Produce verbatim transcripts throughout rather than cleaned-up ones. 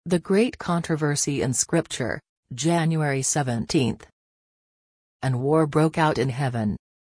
The Great Controversy in Scripture, January seventeenth. And war broke out in heaven.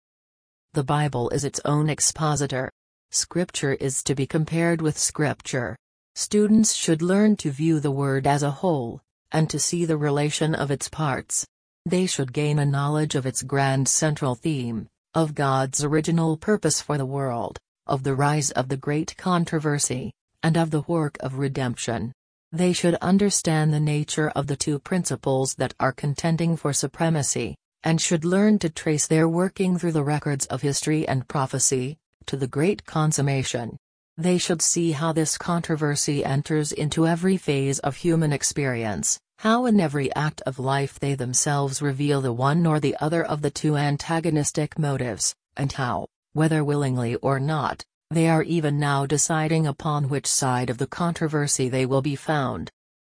The Bible is its own expositor. Scripture is to be compared with Scripture. Students should learn to view the Word as a whole, and to see the relation of its parts. They should gain a knowledge of its grand central theme, of God's original purpose for the world, of the rise of the great controversy, and of the work of redemption. They should understand the nature of the two principles that are contending for supremacy, and should learn to trace their working through the records of history and prophecy, to the great consummation. They should see how this controversy enters into every phase of human experience, how in every act of life they themselves reveal the one or the other of the two antagonistic motives, and how, whether willingly or not, they are even now deciding upon which side of the controversy they will be found.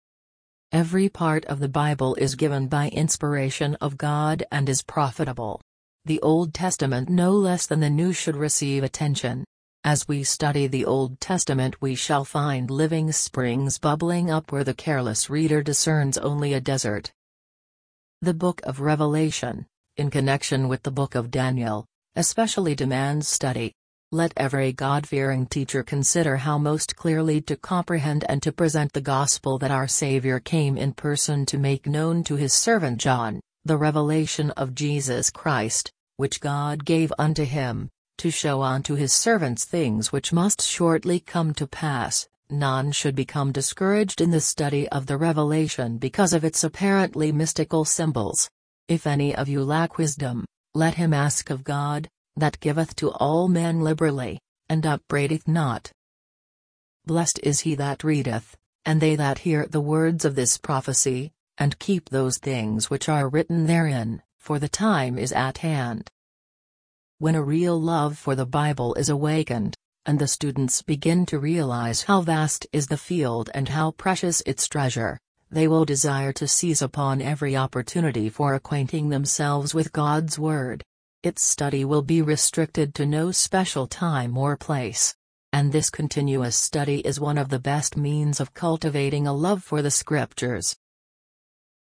Every part of the Bible is given by inspiration of God and is profitable. The Old Testament no less than the New should receive attention. As we study the Old Testament we shall find living springs bubbling up where the careless reader discerns only a desert. The Book of Revelation, in connection with the Book of Daniel, especially demands study. Let every God-fearing teacher consider how most clearly to comprehend and to present the gospel that our Savior came in person to make known to his servant John, the revelation of Jesus Christ, which God gave unto him, to show unto his servants things which must shortly come to pass. None should become discouraged in the study of the Revelation because of its apparently mystical symbols. If any of you lack wisdom, let him ask of God, that giveth to all men liberally, and upbraideth not. Blessed is he that readeth, and they that hear the words of this prophecy, and keep those things which are written therein, for the time is at hand. When a real love for the Bible is awakened, and the students begin to realize how vast is the field and how precious its treasure, they will desire to seize upon every opportunity for acquainting themselves with God's Word. Its study will be restricted to no special time or place. And this continuous study is one of the best means of cultivating a love for the Scriptures.